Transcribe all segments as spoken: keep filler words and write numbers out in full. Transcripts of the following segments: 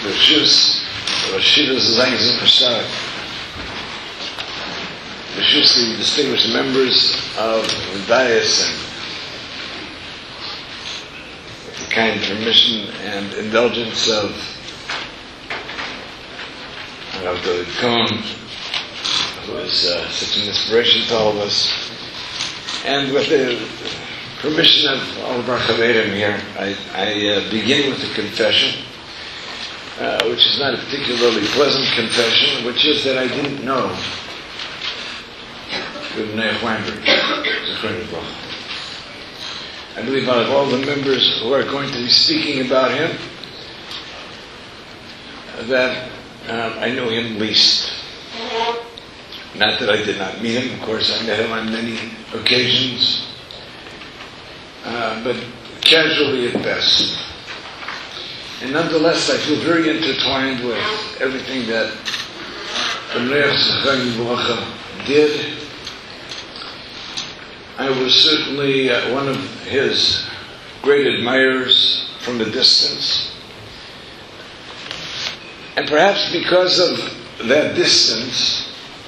Rishus, Rashida Zayzim Prasad, Rishus, the distinguished members of the dais, and with the kind permission and indulgence of of the Kohen, who is uh, such an inspiration to all of us, and with the permission of all of our Chaverim here, I, I uh, begin with a confession, uh, which is not a particularly pleasant confession, which is that I didn't know Reb Noach Weinberg. I believe out of all the members who are going to be speaking about him, that um, I know him least. Not that I did not meet him, of course I met him on many occasions, uh, but casually at best. And nonetheless, I feel very intertwined with everything that Reb Noach did. I was certainly uh, one of his great admirers from a distance. And perhaps because of that distance,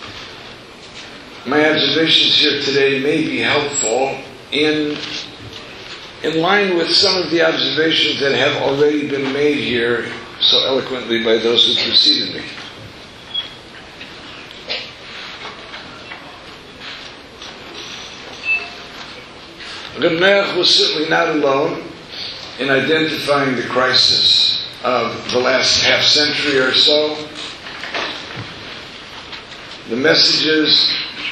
my observations here today may be helpful in, in line with some of the observations that have already been made here so eloquently by those who preceded me. Reb Noach was certainly not alone in identifying the crisis of the last half century or so. The messages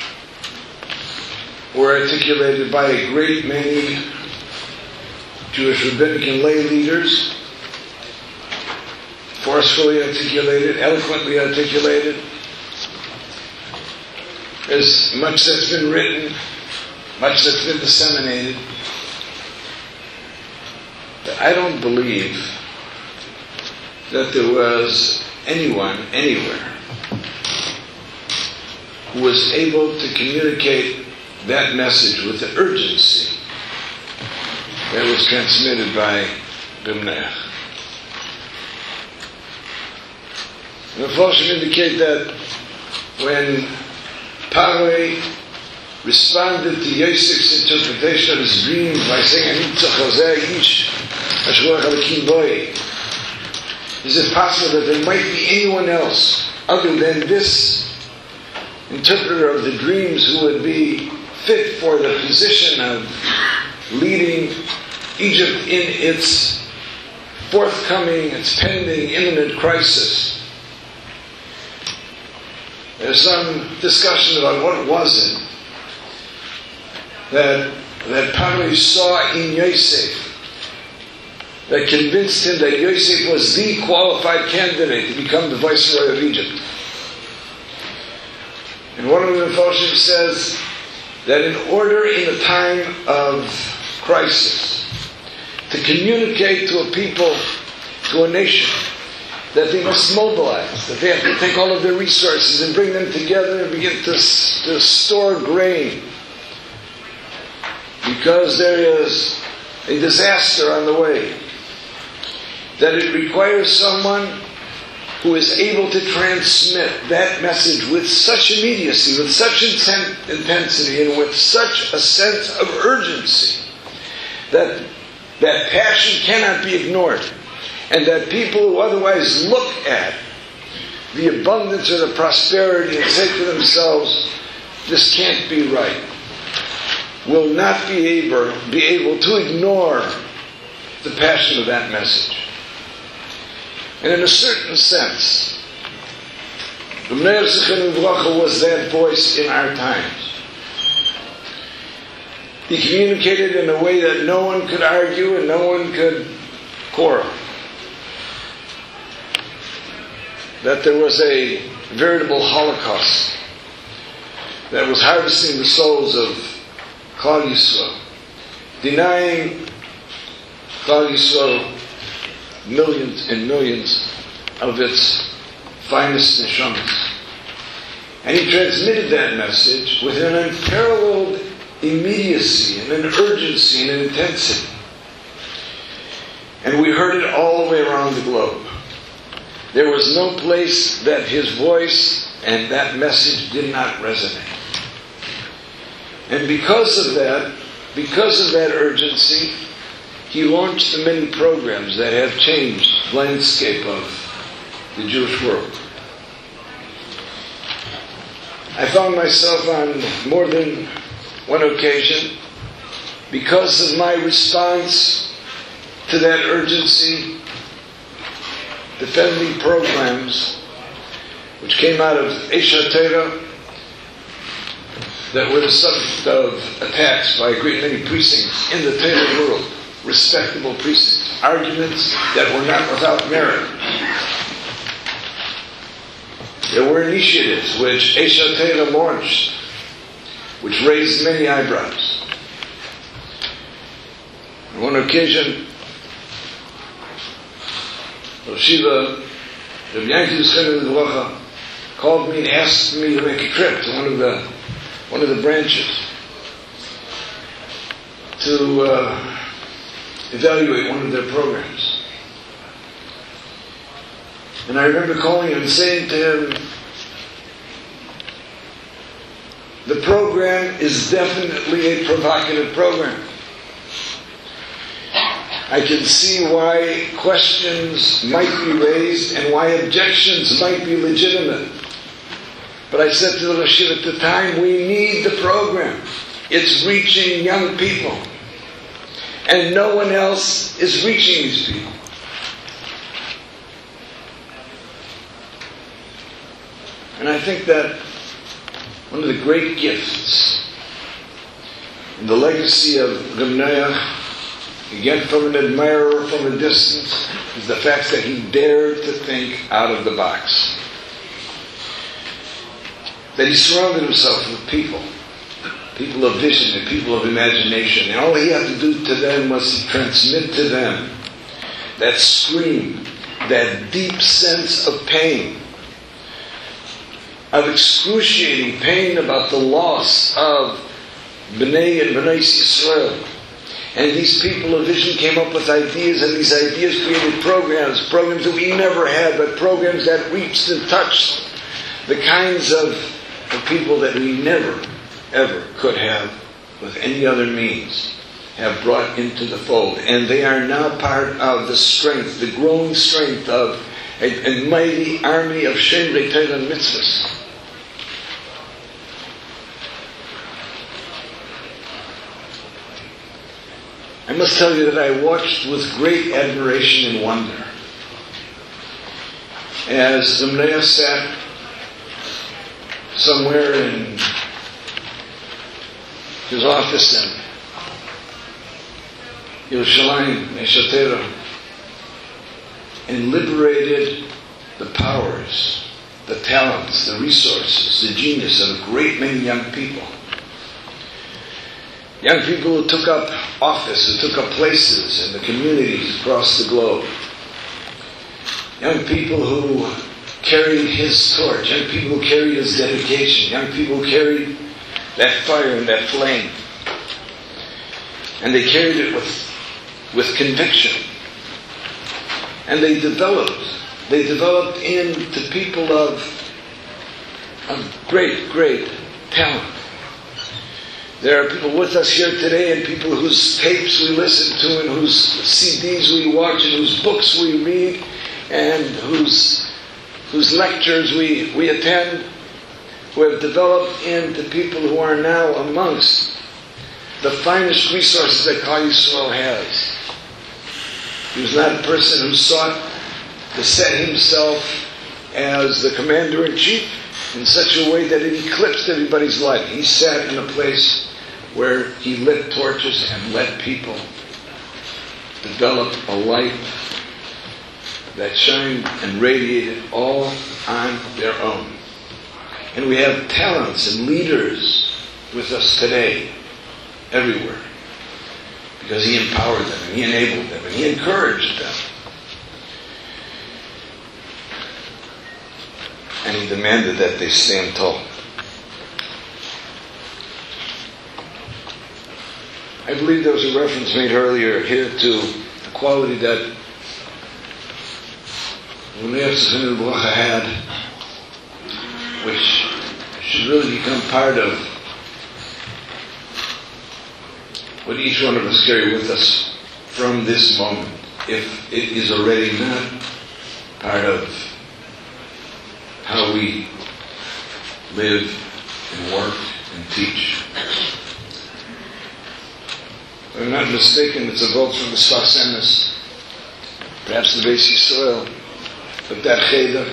were articulated by a great many Jewish rabbinic and lay leaders, forcefully articulated, eloquently articulated. There's much that's been written, much that's been disseminated. But I don't believe that there was anyone, anywhere, who was able to communicate that message with the urgency that was transmitted by Reb Noach. The Mephoshim indicate that when Paroi responded to Yosef's interpretation of his dream by saying, is it possible that there might be anyone else other than this interpreter of the dreams who would be fit for the position of leading Egypt in its forthcoming, its pending, imminent crisis? There's some discussion about what was it that that Paroi saw in Yosef that convinced him that Yosef was the qualified candidate to become the viceroy of Egypt. And one of the Mephoshim says that in order in a time of crisis to communicate to a people, to a nation, that they must mobilize, that they have to take all of their resources and bring them together and begin to, to store grain, because there is a disaster on the way, that it requires someone who is able to transmit that message with such immediacy, with such intent, intensity, and with such a sense of urgency that that passion cannot be ignored, and that people who otherwise look at the abundance or the prosperity and say to themselves, this can't be right, will not be able, be able to ignore the passion of that message. And in a certain sense, Reb Noach Zichrono Livracha was that voice in our times. He communicated in a way that no one could argue and no one could quarrel. That there was a veritable Holocaust that was harvesting the souls of Klal Yisrael, denying Klal Yisrael millions and millions of its finest neshamas. And he transmitted that message with an unparalleled immediacy and an urgency and an intensity. And we heard it all the way around the globe. There was no place that his voice and that message did not resonate. And because of that, because of that urgency, he launched the many programs that have changed the landscape of the Jewish world. I found myself on more than one occasion, because of my response to that urgency, defending programs which came out of Eish HaTorah that were the subject of attacks by a great many precincts in the Torah world, respectable precincts, arguments that were not without merit. There were initiatives which Eish HaTorah launched, which raised many eyebrows. On one occasion, Rav Shiva, Rav Yankee Zechariah called me and asked me to make a trip to one of the one of the branches to uh, evaluate one of their programs. And I remember calling him and saying to him, the program is definitely a provocative program. I can see why questions might be raised and why objections might be legitimate. But I said to the Rosh Yeshiva at the time, we need the program. It's reaching young people. And no one else is reaching these people. And I think that one of the great gifts in the legacy of Reb Noach, again from an admirer from a distance, is the fact that he dared to think out of the box. That he surrounded himself with people, people of vision and people of imagination. And all he had to do to them was to transmit to them that scream, that deep sense of pain, of excruciating pain about the loss of B'nai and B'nai Yisrael. And these people of vision came up with ideas, and these ideas created programs, programs that we never had, but programs that reached and touched the kinds of, of people that we never, ever could have with any other means have brought into the fold. And they are now part of the strength, the growing strength of a, a mighty army of Shomrei Torah and Mitzvahs. I must tell you that I watched with great admiration and wonder as Reb Noach sat somewhere in his office in Yerushalayim, Eish HaTorah, and liberated the powers, the talents, the resources, the genius of a great many young people. Young people who took up office, who took up places in the communities across the globe. Young people who carried his torch. Young people who carried his dedication. Young people who carried that fire and that flame. And they carried it with, with conviction. And they developed. They developed into people of, of great, great talent. There are people with us here today, and people whose tapes we listen to, and whose C Ds we watch, and whose books we read, and whose whose lectures we, we attend, who have developed into people who are now amongst the finest resources that Klal Yisrael has. He was not a person who sought to set himself as the commander-in-chief in such a way that it eclipsed everybody's life. He sat in a place where he lit torches and let people develop a light that shined and radiated all on their own. And we have talents and leaders with us today, everywhere, because he empowered them, and he enabled them, and he encouraged them. And he demanded that they stand tall. I believe there was a reference made earlier here to the quality that Uneach Zechinu L'Bracha had, which should really become part of what each one of us carry with us from this moment, if it is already not part of how we live and work and teach. If I'm not mistaken, it's a vote from the Sfas Emes, perhaps the Beis Yisrael, but that Cheder.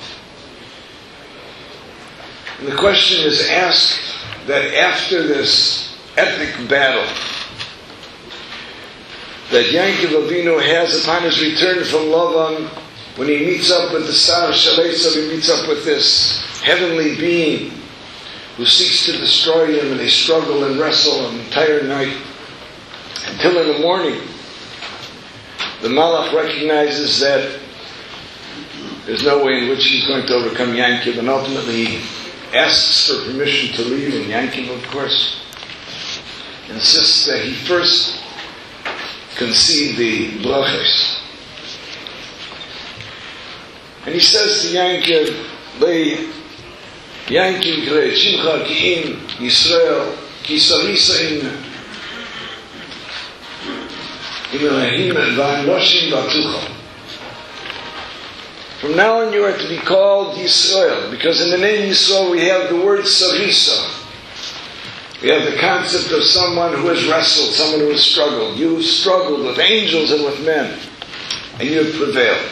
And the question is asked that after this epic battle that Yankov Avinu has upon his return from Lavan, when he meets up with the Sar Shaleitzav, he meets up with this heavenly being who seeks to destroy him, and they struggle and wrestle an entire night until in the morning the Malach recognizes that there's no way in which he's going to overcome Yankov, and ultimately he asks for permission to leave, and Yankov, of course, insists that he first concede the brachos. And he says to Yankov, "Lei Yankov kre shimcha ki'im Yisrael ki sarisa in in Elohim v'anoshim v'atucha." From now on you are to be called Yisrael, because in the name Yisrael we have the word sarisa. We have the concept of someone who has wrestled, someone who has struggled. You have struggled with angels and with men, and you have prevailed.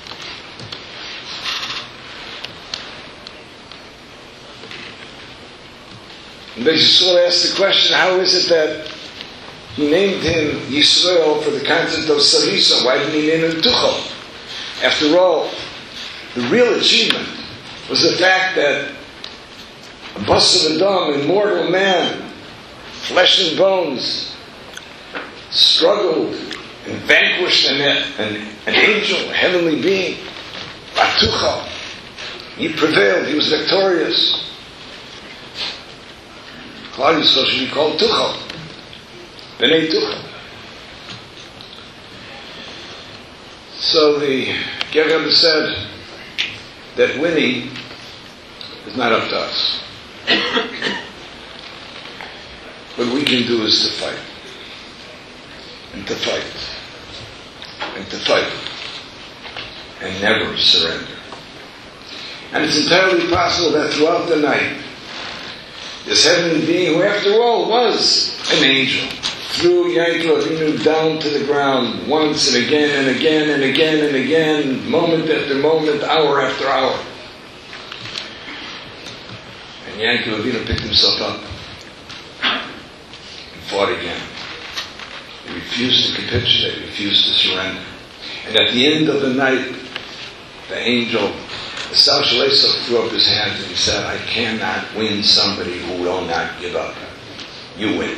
And Beis Yisrael asked the question, how is it that he named him Yisrael for the concept of Sarisa? Why didn't he name him Tuchel? After all, the real achievement was the fact that a Basar Adam, immortal man, flesh and bones, struggled and vanquished an, an, an angel, a heavenly being, Atucha. He prevailed, he was victorious. Klal Yisrael should be called Tuchel, Bnei Tuchel. So the Ger Rebbe said that winning is not up to us. What we can do is to fight. And to fight. And to fight. And never surrender. And it's entirely possible that throughout the night, this heavenly being, who after all was an angel, threw Yankov Avinu down to the ground once and again and again and again and again, moment after moment, hour after hour. And Yankov Avinu picked himself up and fought again. He refused to capitulate, he refused to surrender. And at the end of the night, the angel, the Sar Shaleitzav, threw up his hands and he said, I cannot win somebody who will not give up. You win.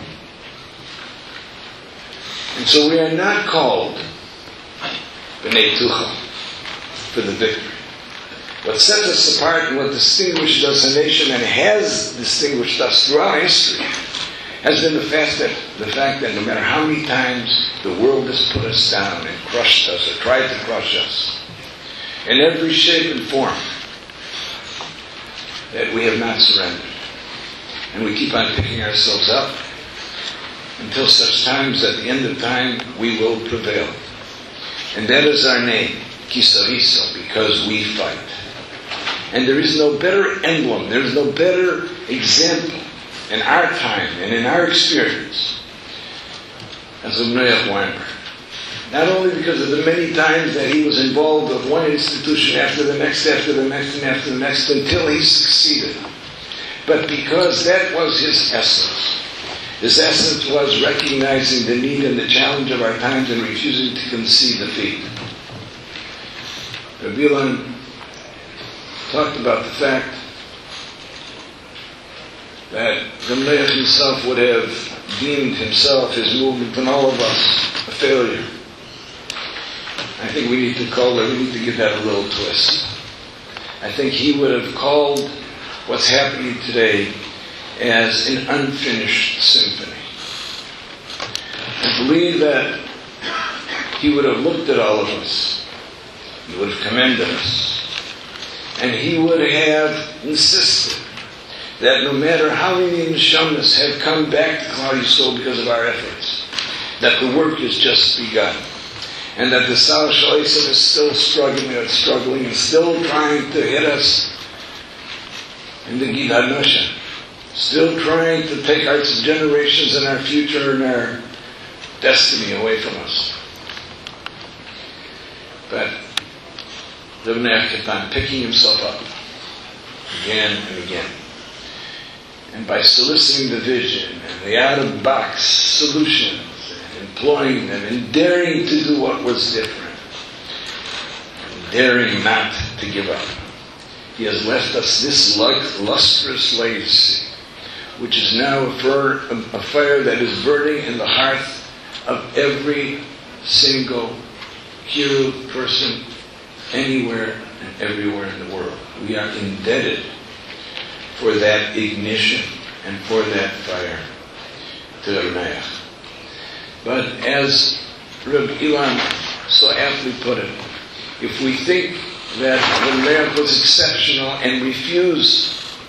And so we are not called Bnei Tuchel for the victory. What sets us apart and what distinguishes us a nation, and has distinguished us throughout history, has been the fact that the fact that no matter how many times the world has put us down and crushed us or tried to crush us in every shape and form, that we have not surrendered. And we keep on picking ourselves up until such times at the end of time we will prevail. And that is our name, Kisariso, because we fight. And there is no better emblem, there is no better example in our time and in our experience as of Noach Weinberg. Not only because of the many times that he was involved with one institution after the next, after the next, and after the next, until he succeeded, but because that was his essence. His essence was recognizing the need and the challenge of our times and refusing to concede defeat. Rabbi Ilan talked about the fact that Gamliel himself would have deemed himself, his movement, and all of us a failure. I think we need to call it, we need to give that a little twist. I think he would have called what's happening today as an unfinished symphony. I believe that he would have looked at all of us He would have commended us. And he would have insisted that no matter how many neshamas have come back to Klal Yisrael because of our efforts, that the work has just begun. And that the Sal Shalisim is still struggling and struggling and still trying to hit us in the Gid HaNoshen. Still trying to take our generations and our future and our destiny away from us. But Reb Ner kept on picking himself up again and again. And by soliciting the vision and the out-of-box solutions and employing them and daring to do what was different and daring not to give up, he has left us this lustrous legacy, which is now a fire, a fire that is burning in the hearth of every single hero person anywhere and everywhere in the world. We are indebted for that ignition and for that fire to Reb Ner. But as Reb Ilan so aptly put it, if we think that Reb Ner was exceptional and refused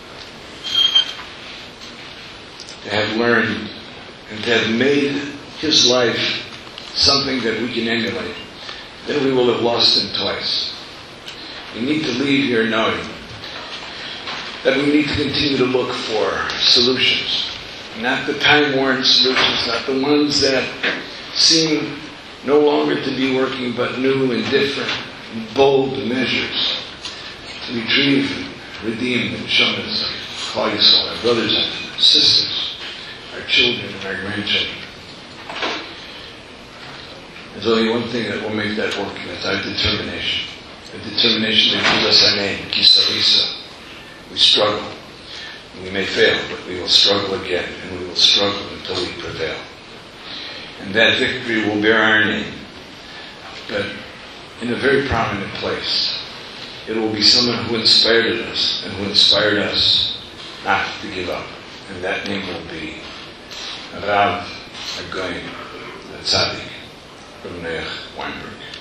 to have learned and to have made his life something that we can emulate, then we will have lost him twice. We need to leave here knowing that we need to continue to look for solutions. Not the time-worn solutions, not the ones that seem no longer to be working, but new and different and bold measures to retrieve and redeem the neshamas of Klal Yisrael, our brothers and sisters, our children and our grandchildren. There's only one thing that will make that work, and that's our determination. The determination that gives us our name, Kisarisa. We struggle. We may fail, but we will struggle again, and we will struggle until we prevail. And that victory will bear our name, but in a very prominent place. It will be someone who inspired us, and who inspired us not to give up. And that name will be Rav HaGoyim, the Tzaddik, Reb Ner Weinberg.